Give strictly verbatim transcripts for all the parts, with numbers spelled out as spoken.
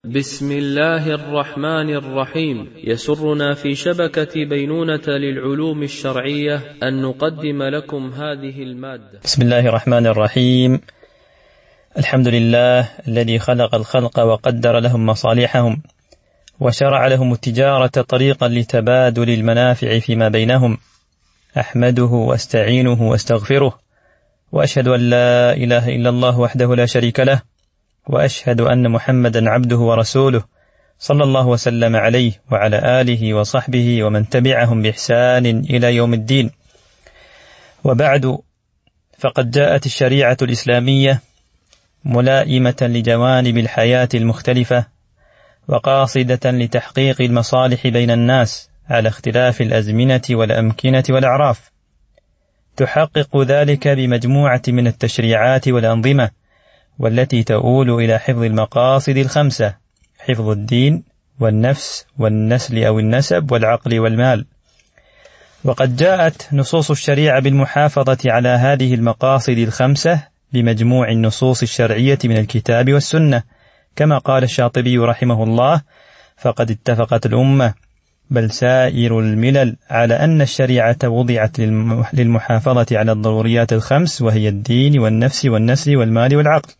بسم الله الرحمن الرحيم. يسرنا في شبكة بينونة للعلوم الشرعية أن نقدم لكم هذه المادة. بسم الله الرحمن الرحيم. الحمد لله الذي خلق الخلق وقدر لهم مصالحهم وشرع لهم التجارة طريقا لتبادل المنافع فيما بينهم. أحمده واستعينه واستغفره، وأشهد أن لا إله إلا الله وحده لا شريك له، وأشهد أن محمدا عبده ورسوله صلى الله وسلم عليه وعلى آله وصحبه ومن تبعهم بإحسان إلى يوم الدين. وبعد، فقد جاءت الشريعة الإسلامية ملائمة لجوانب الحياة المختلفة وقاصدة لتحقيق المصالح بين الناس على اختلاف الأزمنة والأمكنة والأعراف. تحقق ذلك بمجموعة من التشريعات والأنظمة، والتي تؤول إلى حفظ المقاصد الخمسة: حفظ الدين والنفس والنسل أو النسب والعقل والمال. وقد جاءت نصوص الشريعة بالمحافظة على هذه المقاصد الخمسة بمجموع النصوص الشرعية من الكتاب والسنة، كما قال الشاطبي رحمه الله: فقد اتفقت الأمة بل سائر الملل على أن الشريعة وضعت للمحافظة على الضروريات الخمس، وهي الدين والنفس والنسل والمال والعقل.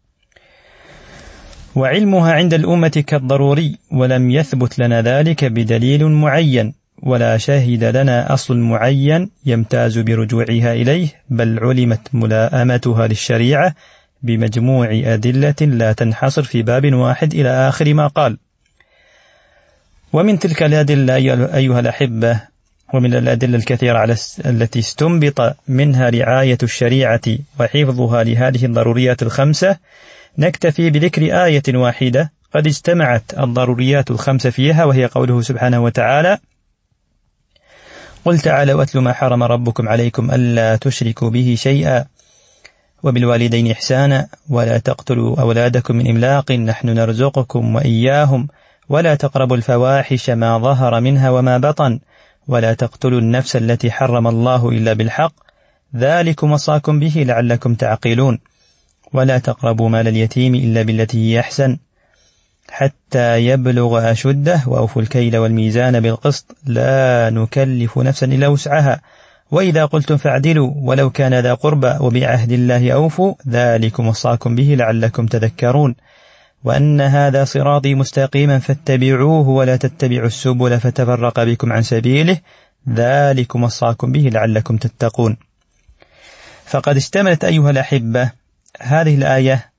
وعلمها عند الأمة كالضروري، ولم يثبت لنا ذلك بدليل معين، ولا شهد لنا أصل معين يمتاز برجوعها إليه، بل علمت ملائمتها للشريعة بمجموع أدلة لا تنحصر في باب واحد إلى آخر ما قال. ومن تلك الأدلة أيها الأحبة، ومن الأدلة الكثيرة على التي استنبط منها رعاية الشريعة وحفظها لهذه الضروريات الخمسة، نكتفي بذكر آية واحدة قد اجتمعت الضروريات الخمسة فيها، وهي قوله سبحانه وتعالى: قل تعالوا أتل ما حرم ربكم عليكم ألا تشركوا به شيئا وبالوالدين إحسانا ولا تقتلوا أولادكم من إملاق نحن نرزقكم وإياهم ولا تقربوا الفواحش ما ظهر منها وما بطن ولا تقتلوا النفس التي حرم الله إلا بالحق ذلكم وصاكم به لعلكم تعقلون ولا تقربوا مال اليتيم إلا بالتي هي أحسن حتى يبلغ أشده وأوفوا الكيل والميزان بالقسط لا نكلف نفسا إلا وسعها وإذا قلتم فاعدلوا ولو كان ذا قربى وبعهد الله أوفوا ذلكم وصاكم به لعلكم تذكرون وأن هذا صراطي مستقيما فاتبعوه ولا تتبعوا السبل فتفرق بكم عن سبيله ذلكم وصاكم به لعلكم تتقون. فقد اشتملت أيها الأحبة هذه الآية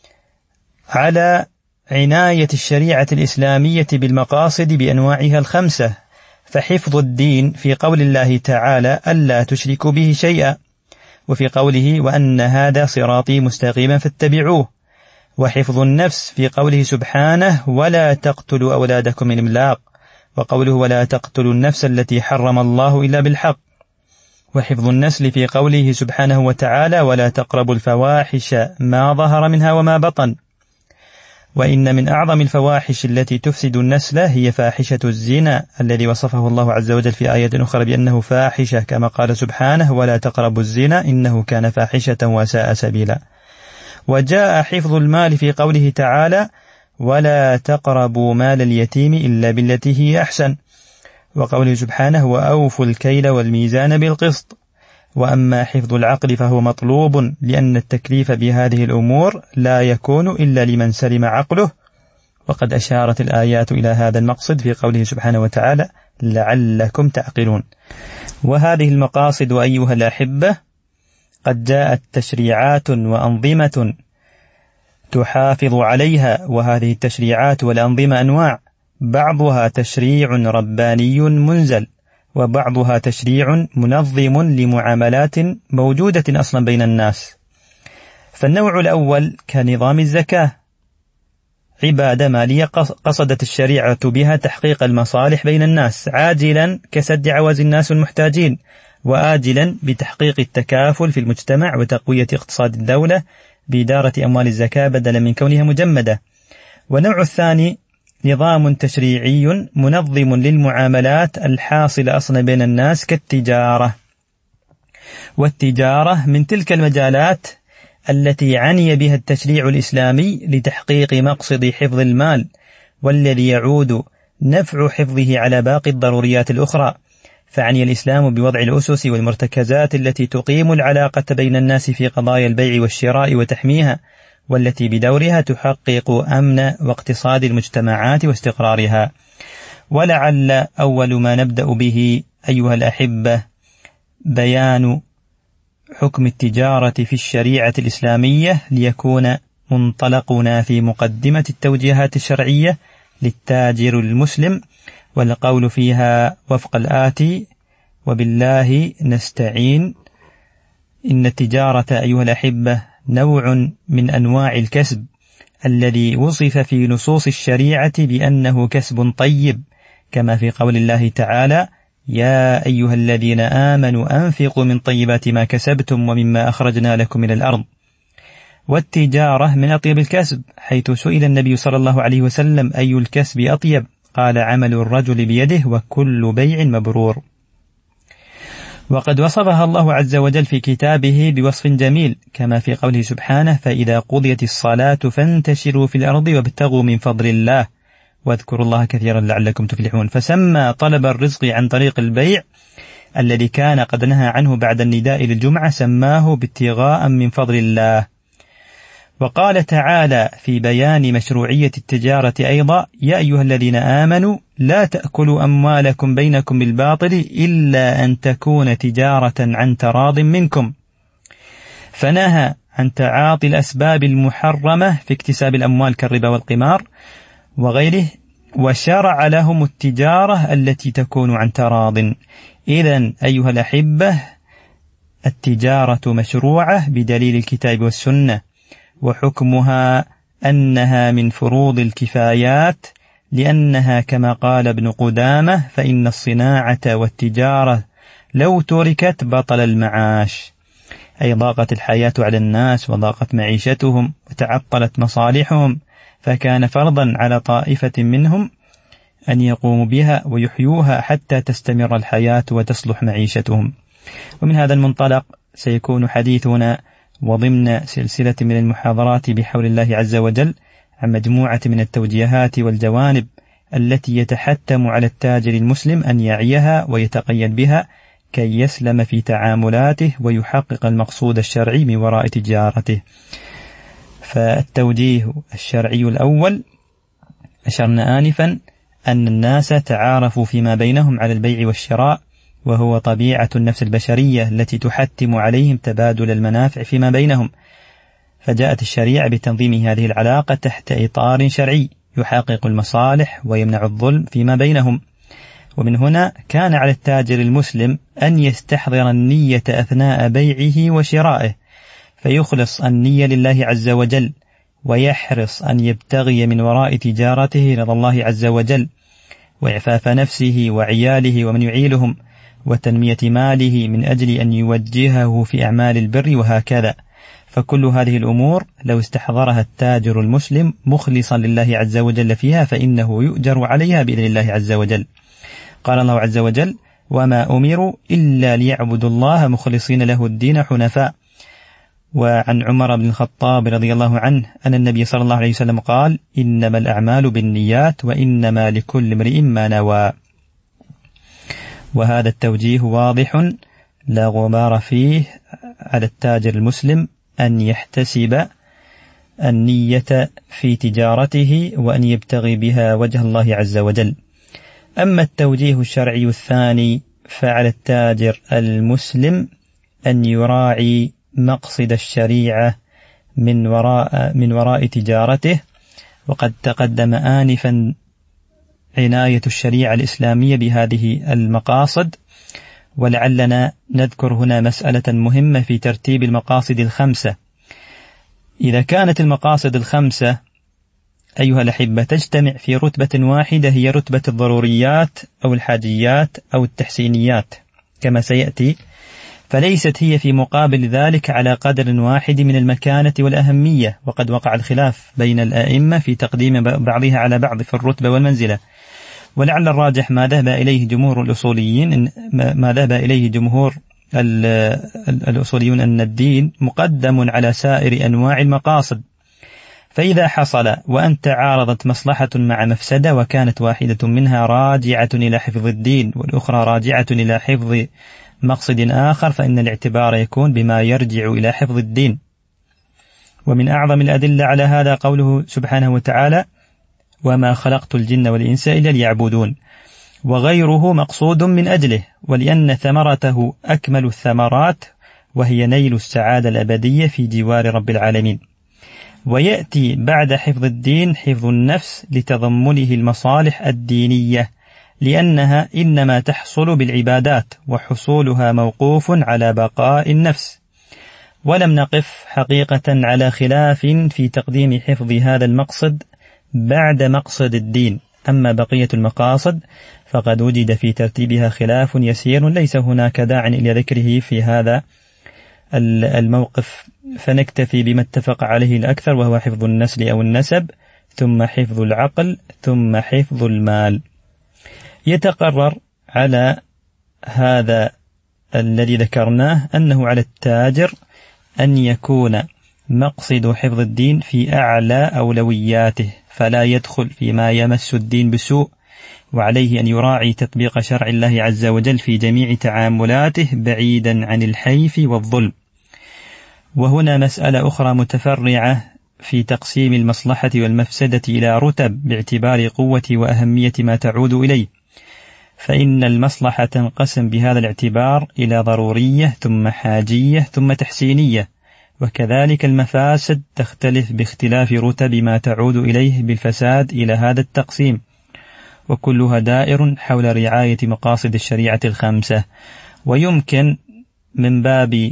على عناية الشريعة الإسلامية بالمقاصد بأنواعها الخمسة، فحفظ الدين في قول الله تعالى ألا تشركوا به شيئا، وفي قوله وأن هذا صراطي مستقيما فاتبعوه، وحفظ النفس في قوله سبحانه ولا تقتلوا أولادكم من إملاق، وقوله ولا تقتلوا النفس التي حرم الله إلا بالحق، وحفظ النسل في قوله سبحانه وتعالى ولا تقربوا الفواحش ما ظهر منها وما بطن. وإن من أعظم الفواحش التي تفسد النسل هي فاحشة الزنا الذي وصفه الله عز وجل في آية أخرى بأنه فاحشة، كما قال سبحانه ولا تقربوا الزنا إنه كان فاحشة وساء سبيلا. وجاء حفظ المال في قوله تعالى ولا تقربوا مال اليتيم إلا بالتي هي أحسن، وقوله سبحانه وأوفوا الكيل والميزان بالقسط. وأما حفظ العقل فهو مطلوب، لأن التكليف بهذه الأمور لا يكون إلا لمن سلم عقله، وقد أشارت الآيات إلى هذا المقصد في قوله سبحانه وتعالى لعلكم تعقلون. وهذه المقاصد أيها الأحبة قد جاءت تشريعات وأنظمة تحافظ عليها، وهذه التشريعات والأنظمة أنواع، بعضها تشريع رباني منزل، وبعضها تشريع منظم لمعاملات موجودة أصلا بين الناس. فالنوع الأول كنظام الزكاة، عبادة مالية قصدت الشريعة بها تحقيق المصالح بين الناس، عاجلا كسد عوز الناس المحتاجين، وآجلا بتحقيق التكافل في المجتمع وتقوية اقتصاد الدولة بإدارة أموال الزكاة بدلا من كونها مجمدة. والنوع الثاني نظام تشريعي منظم للمعاملات الحاصلة أصلا بين الناس كالتجارة، والتجارة من تلك المجالات التي عني بها التشريع الإسلامي لتحقيق مقصد حفظ المال، والذي يعود نفع حفظه على باقي الضروريات الأخرى. فعني الإسلام بوضع الأسس والمرتكزات التي تقيم العلاقة بين الناس في قضايا البيع والشراء وتحميها، والتي بدورها تحقق أمن واقتصاد المجتمعات واستقرارها. ولعل أول ما نبدأ به أيها الأحبة بيان حكم التجارة في الشريعة الإسلامية، ليكون منطلقنا في مقدمة التوجيهات الشرعية للتاجر المسلم، والقول فيها وفق الآتي: وبالله نستعين. إن التجارة أيها الأحبة نوع من أنواع الكسب الذي وصف في نصوص الشريعة بأنه كسب طيب، كما في قول الله تعالى: يا أيها الذين آمنوا أنفقوا من طيبات ما كسبتم ومما أخرجنا لكم من الأرض. والتجارة من أطيب الكسب، حيث سئل النبي صلى الله عليه وسلم: أي الكسب أطيب؟ قال: عمل الرجل بيده وكل بيع مبرور. وقد وصفها الله عز وجل في كتابه بوصف جميل، كما في قوله سبحانه: فإذا قضيت الصلاة فانتشروا في الأرض وابتغوا من فضل الله واذكروا الله كثيرا لعلكم تفلحون. فسمى طلب الرزق عن طريق البيع الذي كان قد نهى عنه بعد النداء للجمعة، سماه ابتغاء من فضل الله. وقال تعالى في بيان مشروعية التجارة أيضا: يا أيها الذين آمنوا لا تأكلوا أموالكم بينكم بالباطل إلا أن تكون تجارة عن تراض منكم. فنهى عن تعاطي الأسباب المحرمة في اكتساب الأموال كالربا والقمار وغيره، وشرع لهم التجارة التي تكون عن تراض. إذن أيها الأحبة التجارة مشروعة بدليل الكتاب والسنة، وحكمها أنها من فروض الكفايات، لأنها كما قال ابن قدامة: فإن الصناعة والتجارة لو تركت بطل المعاش، أي ضاقت الحياة على الناس وضاقت معيشتهم وتعطلت مصالحهم، فكان فرضا على طائفة منهم أن يقوموا بها ويحيوها حتى تستمر الحياة وتصلح معيشتهم. ومن هذا المنطلق سيكون حديثنا وضمن سلسلة من المحاضرات بحول الله عز وجل عن مجموعة من التوجيهات والجوانب التي يتحتم على التاجر المسلم أن يعيها ويتقيد بها كي يسلم في تعاملاته ويحقق المقصود الشرعي من وراء تجارته. فالتوجيه الشرعي الأول أشرنا آنفا أن الناس تعارفوا فيما بينهم على البيع والشراء، وهو طبيعة النفس البشرية التي تحتم عليهم تبادل المنافع فيما بينهم، فجاءت الشريعة بتنظيم هذه العلاقة تحت إطار شرعي يحقق المصالح ويمنع الظلم فيما بينهم. ومن هنا كان على التاجر المسلم أن يستحضر النية أثناء بيعه وشرائه، فيخلص النية لله عز وجل، ويحرص أن يبتغي من وراء تجارته رضا الله عز وجل وإعفاف نفسه وعياله ومن يعيلهم وتنمية ماله من أجل أن يوجهه في أعمال البر، وهكذا. فكل هذه الأمور لو استحضرها التاجر المسلم مخلصا لله عز وجل فيها فإنه يؤجر عليها بإذن الله عز وجل. قال الله عز وجل: وما أمروا إلا ليعبدوا الله مخلصين له الدين حنفاء. وعن عمر بن الخطاب رضي الله عنه أن النبي صلى الله عليه وسلم قال: إنما الأعمال بالنيات وإنما لكل امرئ ما نوى. وهذا التوجيه واضح لا غبار فيه على التاجر المسلم أن يحتسب النية في تجارته وأن يبتغي بها وجه الله عز وجل. أما التوجيه الشرعي الثاني فعلى التاجر المسلم أن يراعي مقصد الشريعة من وراء من وراء تجارته. وقد تقدم آنفا عناية الشريعة الإسلامية بهذه المقاصد، ولعلنا نذكر هنا مسألة مهمة في ترتيب المقاصد الخمسة. إذا كانت المقاصد الخمسة أيها الأحبة تجتمع في رتبة واحدة، هي رتبة الضروريات أو الحاجيات أو التحسينيات كما سيأتي، فليست هي في مقابل ذلك على قدر واحد من المكانة والأهمية، وقد وقع الخلاف بين الآئمة في تقديم بعضها على بعض في الرتبة والمنزلة. ولعل الراجح ما ذهب إليه جمهور الأصوليين ما ذهب إليه جمهور الأصوليون أن الدين مقدم على سائر أنواع المقاصد، فإذا حصل وأن تعارضت مصلحة مع مفسدة وكانت واحدة منها راجعة إلى حفظ الدين والأخرى راجعة إلى حفظ مقصد آخر، فإن الاعتبار يكون بما يرجع إلى حفظ الدين. ومن أعظم الأدلة على هذا قوله سبحانه وتعالى: وما خلقت الجن والإنس إلا ليعبدون، وغيره مقصود من أجله، ولأن ثمرته أكمل الثمرات وهي نيل السعادة الأبدية في جوار رب العالمين. ويأتي بعد حفظ الدين حفظ النفس لتضمنه المصالح الدينية، لأنها إنما تحصل بالعبادات، وحصولها موقوف على بقاء النفس. ولم نقف حقيقة على خلاف في تقديم حفظ هذا المقصد بعد مقصد الدين، أما بقية المقاصد فقد وجد في ترتيبها خلاف يسير ليس هناك داع إلى ذكره في هذا الموقف، فنكتفي بما اتفق عليه الأكثر، وهو حفظ النسل أو النسب، ثم حفظ العقل، ثم حفظ المال. يتقرر على هذا الذي ذكرناه أنه على التاجر أن يكون مقصد حفظ الدين في أعلى أولوياته، فلا يدخل فيما يمس الدين بسوء، وعليه أن يراعي تطبيق شرع الله عز وجل في جميع تعاملاته بعيدا عن الحيف والظلم. وهنا مسألة أخرى متفرعة في تقسيم المصلحة والمفسدة إلى رتب باعتبار قوة وأهمية ما تعود إليه، فإن المصلحة تنقسم بهذا الاعتبار إلى ضرورية ثم حاجية ثم تحسينية، وكذلك المفاسد تختلف باختلاف رتب ما تعود إليه بالفساد إلى هذا التقسيم، وكلها دائر حول رعاية مقاصد الشريعة الخمسة. ويمكن من باب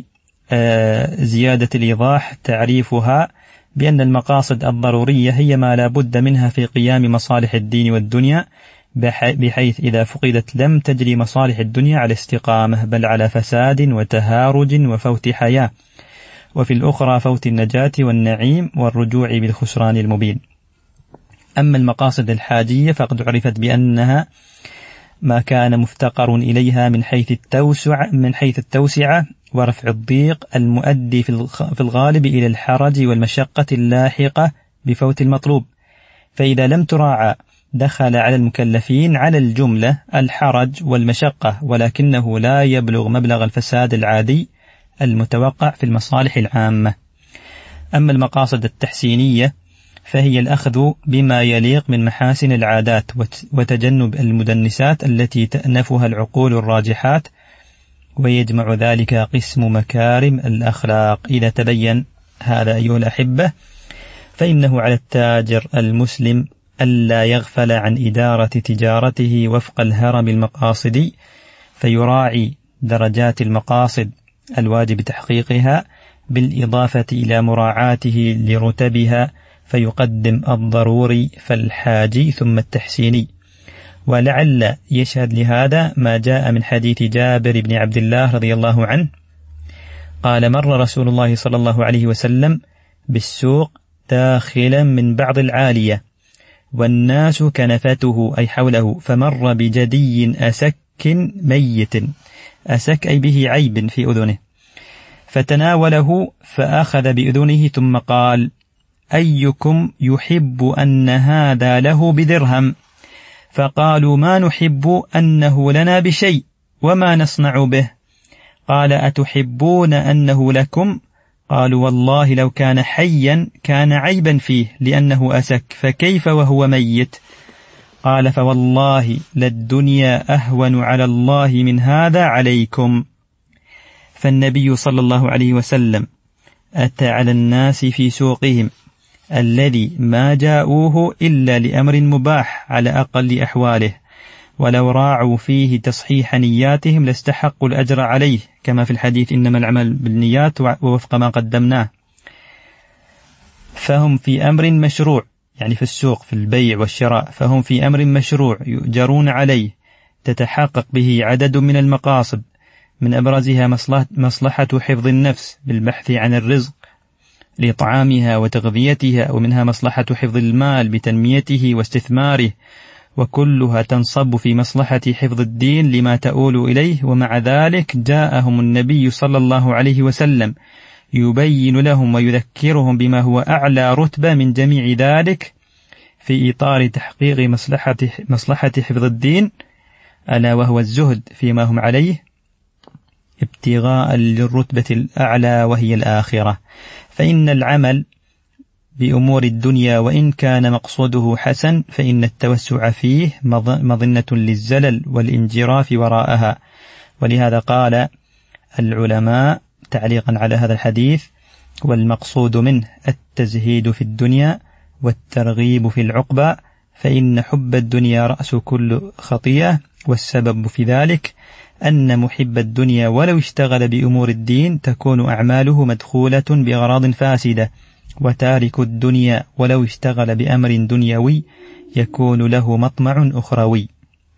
زيادة الإيضاح تعريفها بأن المقاصد الضرورية هي ما لا بد منها في قيام مصالح الدين والدنيا، بحيث إذا فقدت لم تجري مصالح الدنيا على استقامة بل على فساد وتهارج وفوت حياة، وفي الأخرى فوت النجاة والنعيم والرجوع بالخسران المبين. أما المقاصد الحاجية فقد عرفت بأنها ما كان مفتقر إليها من حيث التوسع من حيث التوسعة ورفع الضيق المؤدي في الغالب إلى الحرج والمشقة اللاحقة بفوت المطلوب، فإذا لم تراعى دخل على المكلفين على الجملة الحرج والمشقة، ولكنه لا يبلغ مبلغ الفساد العادي المتوقع في المصالح العامة. أما المقاصد التحسينية فهي الأخذ بما يليق من محاسن العادات وتجنب المدنسات التي تأنفها العقول الراجحات، ويجمع ذلك قسم مكارم الأخلاق. إذا تبين هذا أيها الأحبة فإنه على التاجر المسلم ألا يغفل عن إدارة تجارته وفق الهرم المقاصدي، فيراعي درجات المقاصد الواجب تحقيقها بالإضافة إلى مراعاته لرتبها، فيقدم الضروري فالحاجي ثم التحسيني. ولعل يشهد لهذا ما جاء من حديث جابر بن عبد الله رضي الله عنه قال: مر رسول الله صلى الله عليه وسلم بالسوق داخلا من بعض العالية والناس كنفته أي حوله، فمر بجدي أسك ميت، أسك أي به عيب في أذنه، فتناوله فأخذ بأذنه ثم قال: أيكم يحب أن هذا له بدرهم؟ فقالوا: ما نحب أنه لنا بشيء، وما نصنع به؟ قال: أتحبون أنه لكم؟ قالوا: والله لو كان حيا كان عيبا فيه لأنه أسك، فكيف وهو ميت؟ قال: فوالله للدنيا أهون على الله من هذا عليكم. فالنبي صلى الله عليه وسلم أتى على الناس في سوقهم الذي ما جاءوه إلا لأمر مباح على أقل أحواله، ولو راعوا فيه تصحيح نياتهم لاستحقوا الأجر عليه، كما في الحديث: إنما العمل بالنيات ووفق ما قدمناه. فهم في أمر مشروع، يعني في السوق في البيع والشراء، فهم في أمر مشروع يؤجرون عليه تتحقق به عدد من المقاصد، من أبرزها مصلحة حفظ النفس بالبحث عن الرزق لطعامها وتغذيتها، ومنها مصلحة حفظ المال بتنميته واستثماره، وكلها تنصب في مصلحة حفظ الدين لما تؤول إليه، ومع ذلك جاءهم النبي صلى الله عليه وسلم يبين لهم ويذكرهم بما هو أعلى رتبة من جميع ذلك في إطار تحقيق مصلحة, مصلحة حفظ الدين، ألا وهو الزهد فيما هم عليه ابتغاء للرتبة الأعلى وهي الآخرة. فإن العمل بأمور الدنيا وإن كان مقصوده حسن فإن التوسع فيه مظنة للزلل والانجراف وراءها. ولهذا قال العلماء تعليقا على هذا الحديث: والمقصود منه التزهيد في الدنيا والترغيب في العقبى، فإن حب الدنيا رأس كل خطيئة، والسبب في ذلك أن محب الدنيا ولو اشتغل بأمور الدين تكون أعماله مدخولة بأغراض فاسدة، وتارك الدنيا ولو اشتغل بأمر دنيوي يكون له مطمع أخروي.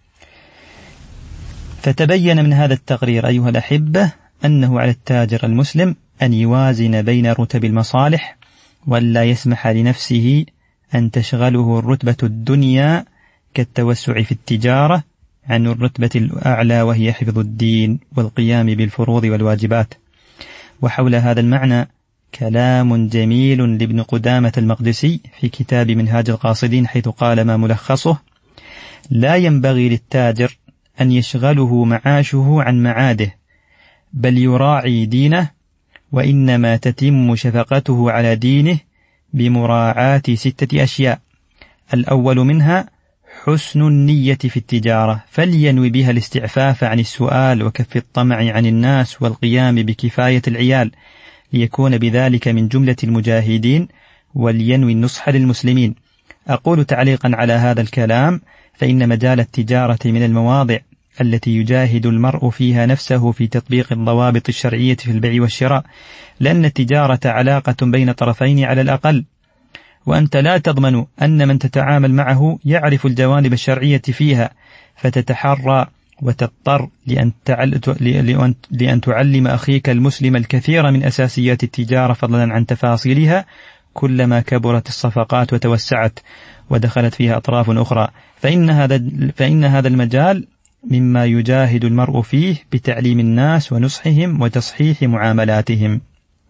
فتبين من هذا التقرير أيها الأحبة أنه على التاجر المسلم أن يوازن بين رتب المصالح، ولا يسمح لنفسه أن تشغله الرتبة الدنيا كالتوسع في التجارة عن الرتبة الأعلى وهي حفظ الدين والقيام بالفروض والواجبات. وحول هذا المعنى كلام جميل لابن قدامة المقدسي في كتاب منهاج القاصدين، حيث قال ما ملخصه: لا ينبغي للتاجر أن يشغله معاشه عن معاده، بل يراعي دينه، وإنما تتم شفقته على دينه بمراعاة ستة أشياء. الأول منها حسن النية في التجارة، فلينوي بها الاستعفاف عن السؤال وكف الطمع عن الناس والقيام بكفاية العيال، ليكون بذلك من جملة المجاهدين، ولينوي النصح للمسلمين. أقول تعليقا على هذا الكلام: فإن مجال التجارة من المواضع التي يجاهد المرء فيها نفسه في تطبيق الضوابط الشرعية في البيع والشراء، لأن التجارة علاقة بين طرفين على الأقل، وأنت لا تضمن أن من تتعامل معه يعرف الجوانب الشرعية فيها، فتتحرى وتضطر لأن, لأن تعلم أخيك المسلم الكثير من أساسيات التجارة فضلا عن تفاصيلها، كلما كبرت الصفقات وتوسعت ودخلت فيها أطراف أخرى، فإن هذا, فإن هذا المجال مما يجاهد المرء فيه بتعليم الناس ونصحهم وتصحيح معاملاتهم.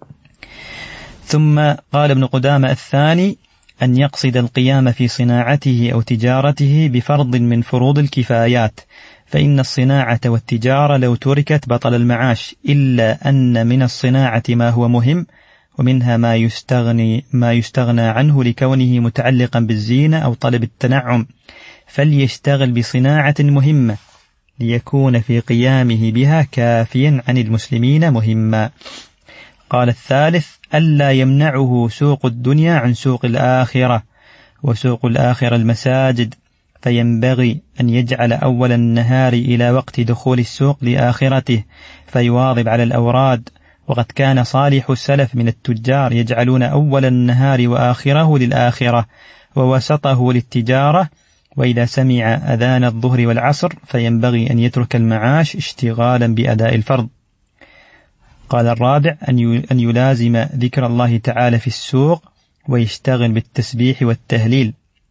ثم قال ابن قدامة: الثاني أن يقصد القيام في صناعته أو تجارته بفرض من فروض الكفايات، فإن الصناعة والتجارة لو تركت بطل المعاش، إلا أن من الصناعة ما هو مهم، ومنها ما يستغني, ما يستغنى عنه لكونه متعلقا بالزينة أو طلب التنعم، فليشتغل بصناعة مهمة ليكون في قيامه بها كافيا عن المسلمين مهما. قال الثالث: ألا يمنعه سوق الدنيا عن سوق الآخرة، وسوق الآخرة المساجد، فينبغي أن يجعل أول النهار إلى وقت دخول السوق لآخرته فيواظب على الأوراد. وقد كان صالح السلف من التجار يجعلون أول النهار وآخره للآخرة ووسطه للتجارة، وإذا سمع أذان الظهر والعصر فينبغي أن يترك المعاش اشتغالا بأداء الفرض. قال الرابع: أن يلازم ذكر الله تعالى في السوق ويشتغل بالتسبيح والتهليل.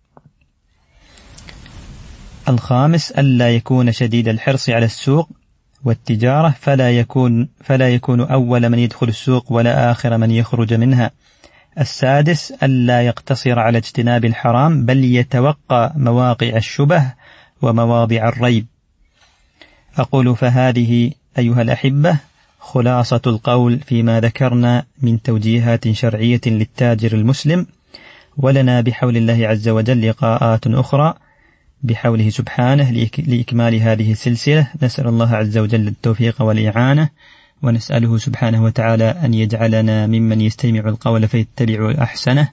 الخامس: ألا يكون شديد الحرص على السوق والتجارة، فلا يكون, فلا يكون أول من يدخل السوق ولا آخر من يخرج منها. السادس: ألا يقتصر على اجتناب الحرام، بل يتوقع مواقع الشبه ومواضع الريب. أقول فهذه أيها الأحبة خلاصة القول فيما ذكرنا من توجيهات شرعية للتاجر المسلم، ولنا بحول الله عز وجل لقاءات أخرى بحوله سبحانه لإكمال هذه السلسلة. نسأل الله عز وجل التوفيق والإعانة، ونسأله سبحانه وتعالى أن يجعلنا ممن يستمع القول فيتبع أحسنه.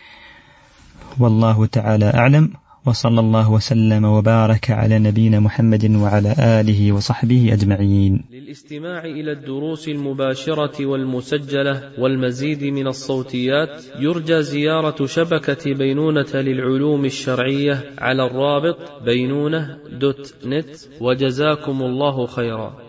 والله تعالى أعلم، وصلى الله وسلم وبارك على نبينا محمد وعلى آله وصحبه أجمعين. للاستماع إلى الدروس المباشرة والمسجلة والمزيد من الصوتيات يرجى زيارة شبكة بينونة للعلوم الشرعية على الرابط بينونة دوت نت، وجزاكم الله خيرا.